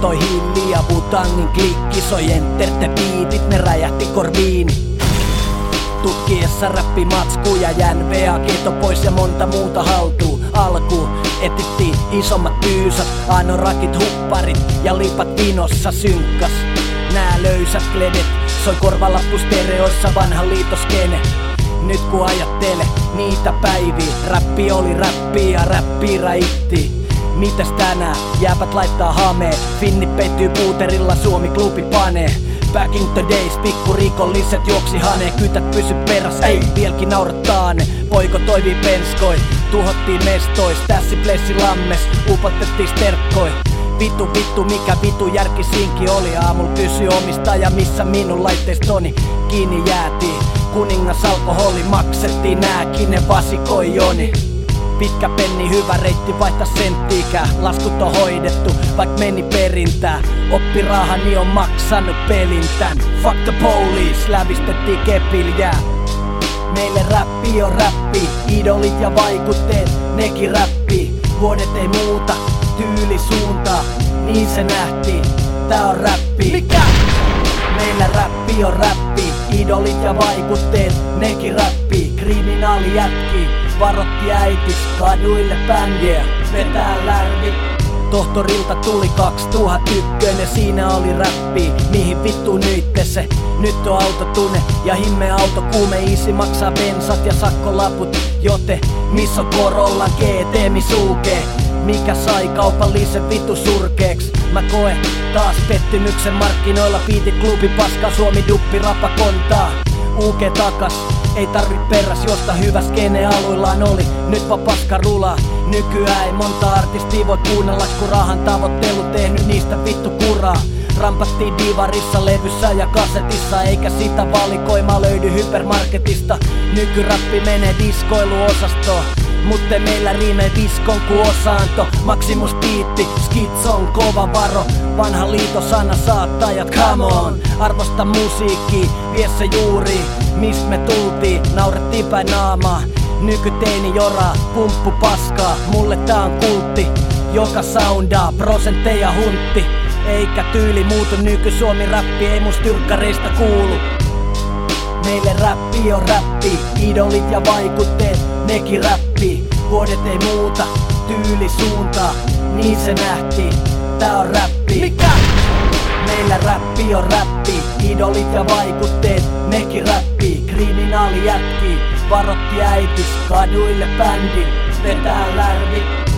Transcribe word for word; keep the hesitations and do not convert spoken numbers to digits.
toi Hilli ja Wu-Tangin klikki. Soi enterte biitit, ne räjähti korviin. Tutkiessa räppimatskuja, jänveä, keto pois ja monta muuta haltuu. Alkuun etittiin isommat tyysät, anorakit, hupparit ja lipat vinossa synkkas. Nää löysät kledet soi korvalappu stereoissa, vanha liitoskene. Nyt kun ajattele niitä päiviä, räppi oli räppi ja räppi raitti. Mitäs tänään? Jääpät laittaa hamee, finni peittyy puuterilla, Suomi klubi panee. Back in the days, pikku rikolliset juoksi hanee, kytät pysy peräs, ei vieläkin naurattaa ne. Poiko toivii penskoi, tuhottiin mestois, tässi plessi lammes, upotettiin sterkkoi. Vitu vittu mikä vitu järki siinki oli, aamul kysy omistaja missä minun laitteistoni. Kiinni jäätiin, kuningas alkoholi maksettiin, nääkin ne vasikoi joni. Pitkä penni, hyvä reitti, vaihta senttiikää. Laskut on hoidettu, vaik meni perintää. Oppirahani on maksanut pelintän. Fuck the police, lävistettiin kepiljää. Meille räppi on räppi, idolit ja vaikutteet, nekin räppi. Vuodet ei muuta, tyyli suuntaa, niin se nähtiin. Tää on räppi. Mikä? Meillä räppi on räppi, idolit ja vaikutteet, nekin räppi. Kriminaali jätki, varotti äitis, kaduille bändiä, vetää lärvi. Tohtorilta tuli kaksituhattayksi ja siinä oli räppi, mihin vittu nyitte se. Nyt on autotune ja himme auto kuume, isi maksaa bensat ja sakkolaput. Jote missä on Corolla G T, mis sulkee? Mikä sai kaupallisen vittu surkeeks? Mä koen taas pettymyksen markkinoilla, biitit klubi paska, Suomi duppi rapa kontaa. U G takas, ei tarvit peräs, josta hyvä skene aluillaan oli. Nyt vaan paska rulaa, nykyään ei monta artistia voi kuunnella, kun rahan tavoittelu tehnyt niistä vittu kuraa. Rampattiin divarissa, levyssä ja kasetissa, eikä sitä valikoimaa löydy hypermarketista. Nykyräppi menee diskoiluosastoon, mutta meillä riimee diskon ku osaanto. Maximus biitti, skitson kova varo, vanha liitosana saattajat, come on. Arvosta musiikkia, vie se juuri, mist me tultiin, naurettiin päin naamaa. Nykyteini joraa, pumppu paskaa, mulle tää on kultti, joka soundaa, prosentteja huntti. Eikä tyyli muutu, nyky-Suomi räppi ei must tyrkkareista kuulu. Meille räppi on räppi, idolit ja vaikutteet, nekin räppi. Vuodet ei muuta, tyyli suuntaa, niin se nähtiin. Tää on räppi. Mikä? Meillä räppi on räppi, idolit ja vaikutteet, nekin räppi. Kriminaali jätki, varotti äitis, kaduille bändin, vetää lärvi.